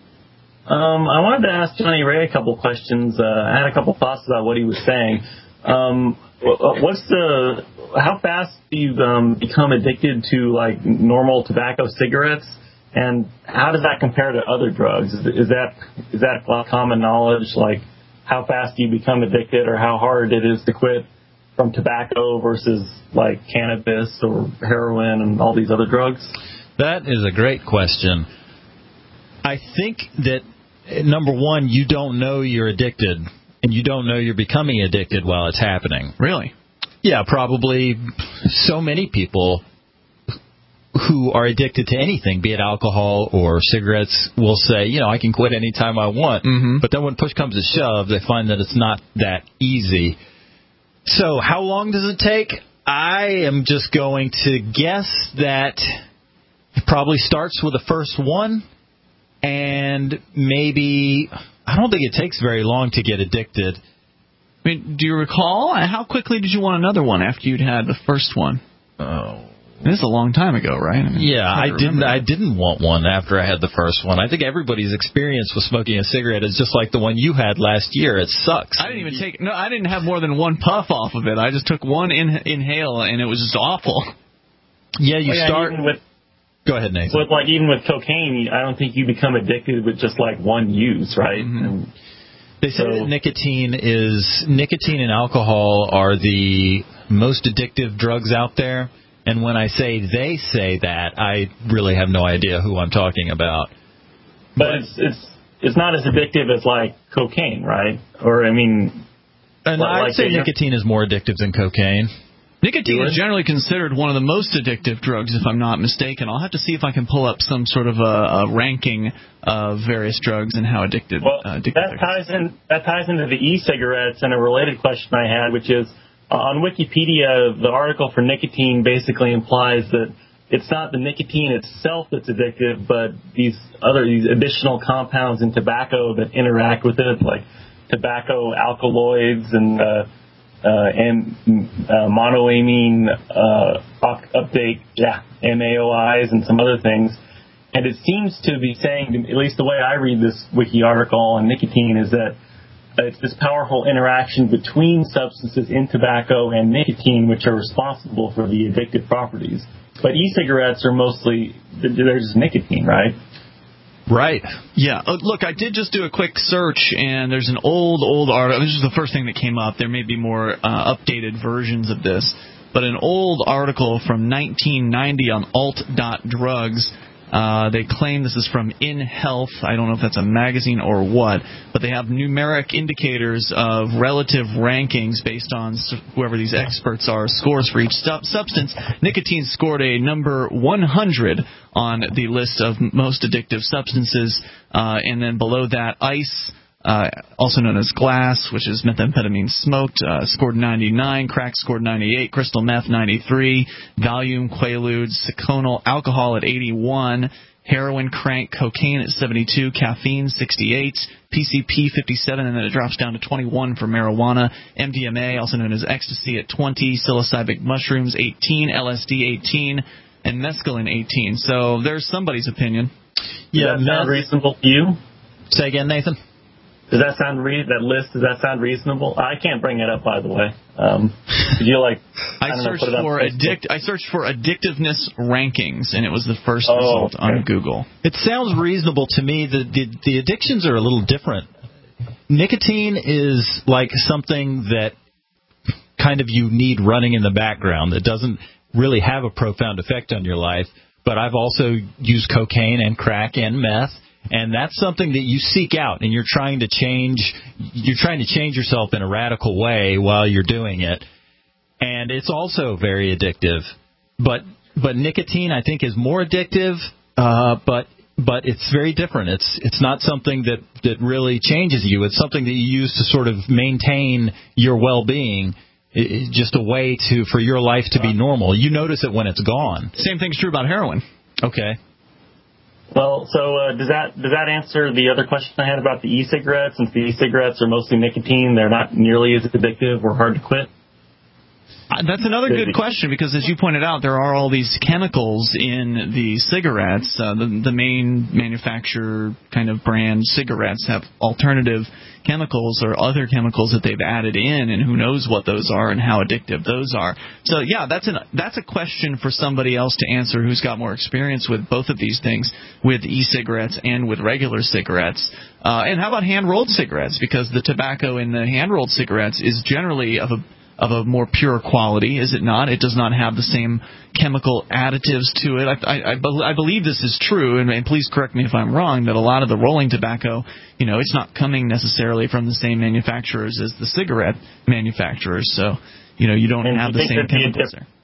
I wanted to ask Johnny Ray a couple questions. I had a couple thoughts about what he was saying. How fast do you become addicted to like normal tobacco cigarettes, and how does that compare to other drugs? Is that like common knowledge? Like how fast do you become addicted, or how hard it is to quit from tobacco versus like cannabis or heroin and all these other drugs? That is a great question. I think that, number one, you don't know you're addicted, and you don't know you're becoming addicted while it's happening. Really? Yeah, probably so many people who are addicted to anything, be it alcohol or cigarettes, will say, I can quit anytime I want. Mm-hmm. But then when push comes to shove, they find that it's not that easy. So how long does it take? I am just going to guess that it probably starts with the first one, and maybe, I don't think it takes very long to get addicted. I mean, do you recall how quickly did you want another one after you'd had the first one? Oh, this is a long time ago, right? I didn't want one after I had the first one. I think everybody's experience with smoking a cigarette is just like the one you had last year. It sucks. I didn't have more than one puff off of it. I just took one inhale, and it was just awful. Yeah, start. Go ahead, Nathan. With even with cocaine, I don't think you become addicted with just like one use, right? Mm-hmm. They say that nicotine and alcohol are the most addictive drugs out there. And when I say they say that, I really have no idea who I'm talking about. But it's not as addictive as like cocaine, right? Or I'd say nicotine is more addictive than cocaine. Nicotine is generally considered one of the most addictive drugs, if I'm not mistaken. I'll have to see if I can pull up some sort of a ranking of various drugs and how addictive. That ties into the e-cigarettes and a related question I had, which is on Wikipedia, the article for nicotine basically implies that it's not the nicotine itself that's addictive, but these additional compounds in tobacco that interact with it, like tobacco alkaloids and monoamine uptake, MAOIs, and some other things. And it seems to be saying, at least the way I read this wiki article on nicotine, is that it's this powerful interaction between substances in tobacco and nicotine which are responsible for the addictive properties. But e-cigarettes are mostly, there's nicotine, right? Right. Yeah. Look, I did just do a quick search, and there's an old article. This is the first thing that came up. There may be more updated versions of this. But an old article from 1990 on alt.drugs. They claim this is from In Health. I don't know if that's a magazine or what, but they have numeric indicators of relative rankings based on whoever these experts are, scores for each substance. Nicotine scored a number 100 on the list of most addictive substances, and then below that, ice, also known as glass, which is methamphetamine smoked, scored 99, crack scored 98, crystal meth 93, Valium, Quaaludes, Seconal, alcohol at 81, heroin, crank, cocaine at 72, caffeine 68, PCP 57, and then it drops down to 21 for marijuana, MDMA, also known as ecstasy, at 20, psilocybin mushrooms 18, LSD 18, and mescaline 18. So there's somebody's opinion. Yeah, does that sound reasonable to you? Say again, Nathan? Does that sound reasonable? I can't bring it up, by the way. Did you I searched for addictiveness rankings, and it was the first result on Google. It sounds reasonable to me. The addictions are a little different. Nicotine is like something that kind of you need running in the background that doesn't really have a profound effect on your life. But I've also used cocaine and crack and meth. And that's something that you seek out, and you're trying to change yourself in a radical way while you're doing it. And it's also very addictive. But nicotine, I think, is more addictive, but it's very different. It's not something that really changes you. It's something that you use to sort of maintain your well-being. It's just a way for your life to be normal. You notice it when it's gone. Same thing's true about heroin. Okay. Well, so does that answer the other question I had about the e-cigarettes? Since the e-cigarettes are mostly nicotine, they're not nearly as addictive or hard to quit? That's another good question, because as you pointed out, there are all these chemicals in the cigarettes. The main manufacturer kind of brand cigarettes have alternative chemicals or other chemicals that they've added in, and who knows what those are and how addictive those are. So, yeah, that's a question for somebody else to answer who's got more experience with both of these things, with e-cigarettes and with regular cigarettes. And how about hand-rolled cigarettes? Because the tobacco in the hand-rolled cigarettes is generally of a more pure quality, is it not? It does not have the same chemical additives to it. I believe this is true, and please correct me if I'm wrong, that a lot of the rolling tobacco, it's not coming necessarily from the same manufacturers as the cigarette manufacturers. So, you don't have the same chemicals there. Do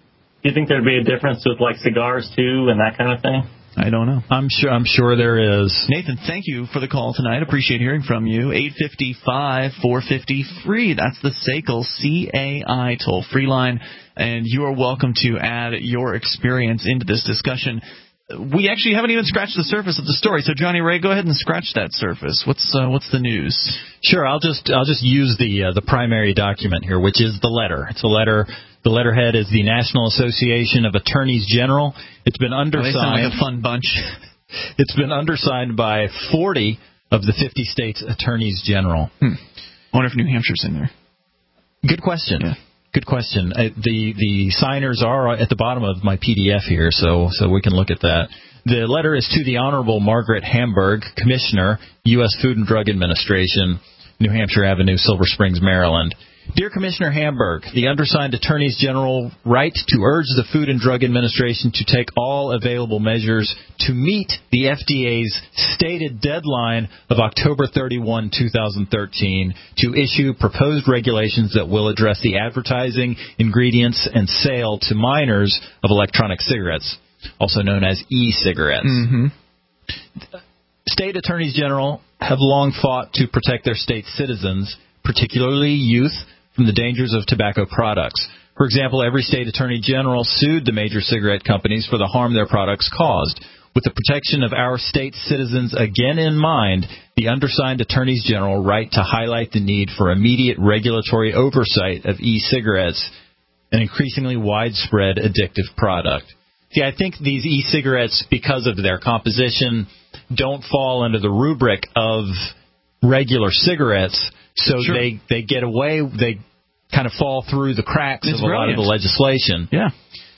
you think there'd be a difference with like cigars too and that kind of thing? I don't know. I'm sure there is. Nathan, thank you for the call tonight. Appreciate hearing from you. 855-450-FREE. That's the SACL CAI toll-free line. And you are welcome to add your experience into this discussion. We actually haven't even scratched the surface of the story. So, Johnny Ray, go ahead and scratch that surface. What's the news? Sure. I'll just use the primary document here, which is the letter. It's a letter. The letterhead is the National Association of Attorneys General. It's been undersigned. They sound like a fun bunch. It's been undersigned by 40 of the 50 states' attorneys general. I wonder if New Hampshire's in there. Good question. Yeah. Good question. The signers are at the bottom of my PDF here, so we can look at that. The letter is to the Honorable Margaret Hamburg, Commissioner, U.S. Food and Drug Administration, New Hampshire Avenue, Silver Springs, Maryland. Dear Commissioner Hamburg, the undersigned Attorneys General write to urge the Food and Drug Administration to take all available measures to meet the FDA's stated deadline of October 31, 2013, to issue proposed regulations that will address the advertising, ingredients, and sale to minors of electronic cigarettes, also known as e-cigarettes. Mm-hmm. State Attorneys General have long fought to protect their state citizens, particularly youth, from the dangers of tobacco products. For example, every state attorney general sued the major cigarette companies for the harm their products caused. With the protection of our state's citizens again in mind, the undersigned attorneys general write to highlight the need for immediate regulatory oversight of e-cigarettes, an increasingly widespread addictive product. See, I think these e-cigarettes, because of their composition, don't fall under the rubric of regular cigarettes. So sure. they get away, they kind of fall through the cracks of a lot of the legislation. Yeah.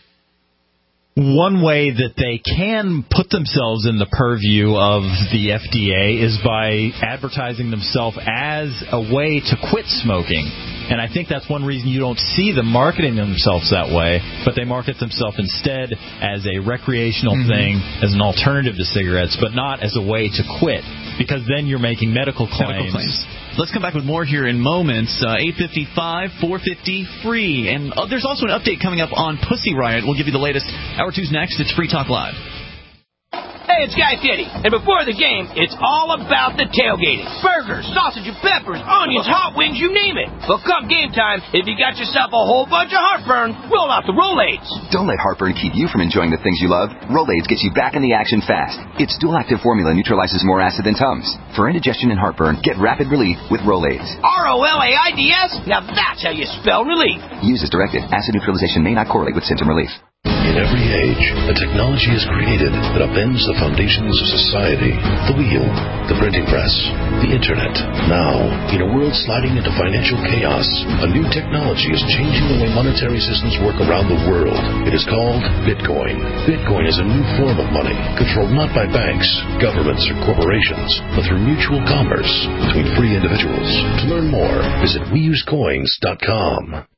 One way that they can put themselves in the purview of the FDA is by advertising themselves as a way to quit smoking. And I think that's one reason you don't see them marketing themselves that way, but they market themselves instead as a recreational thing, as an alternative to cigarettes, but not as a way to quit, because then you're making medical claims. Let's come back with more here in moments. 855-450-FREE. And there's also an update coming up on Pussy Riot. We'll give you the latest. Hour 2's next. It's Free Talk Live. Hey, it's Guy Fieri, and before the game, it's all about the tailgating. Burgers, sausage and peppers, onions, hot wings, you name it. Well, come game time, if you got yourself a whole bunch of heartburn, roll out the Rolaids. Don't let heartburn keep you from enjoying the things you love. Rolaids gets you back in the action fast. Its dual-active formula neutralizes more acid than Tums. For indigestion and heartburn, get rapid relief with Rolaids. Rolaids? Now that's how you spell relief. Use as directed. Acid neutralization may not correlate with symptom relief. In every age, a technology is created that upends the foundations of society. The wheel, the printing press, the internet. Now, in a world sliding into financial chaos, a new technology is changing the way monetary systems work around the world. It is called Bitcoin. Bitcoin is a new form of money, controlled not by banks, governments, or corporations, but through mutual commerce between free individuals. To learn more, visit WeUseCoins.com.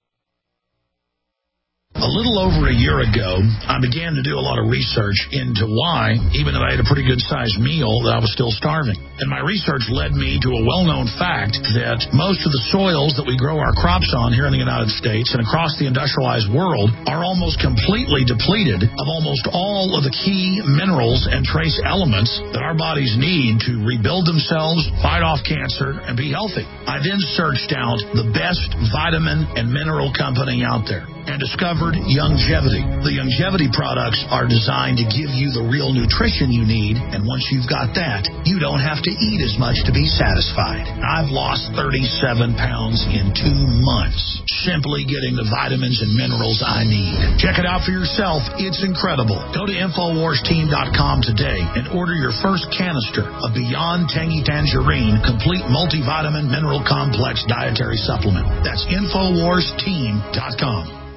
A little over a year ago, I began to do a lot of research into why, even though I had a pretty good-sized meal, that I was still starving. And my research led me to a well-known fact that most of the soils that we grow our crops on here in the United States and across the industrialized world are almost completely depleted of almost all of the key minerals and trace elements that our bodies need to rebuild themselves, fight off cancer, and be healthy. I then searched out the best vitamin and mineral company out there and discovered Youngevity. The Youngevity products are designed to give you the real nutrition you need, and once you've got that, you don't have to eat as much to be satisfied. I've lost 37 pounds in 2 months, simply getting the vitamins and minerals I need. Check it out for yourself. It's incredible. Go to InfoWarsTeam.com today and order your first canister of Beyond Tangy Tangerine Complete Multivitamin Mineral Complex Dietary Supplement. That's InfoWarsTeam.com.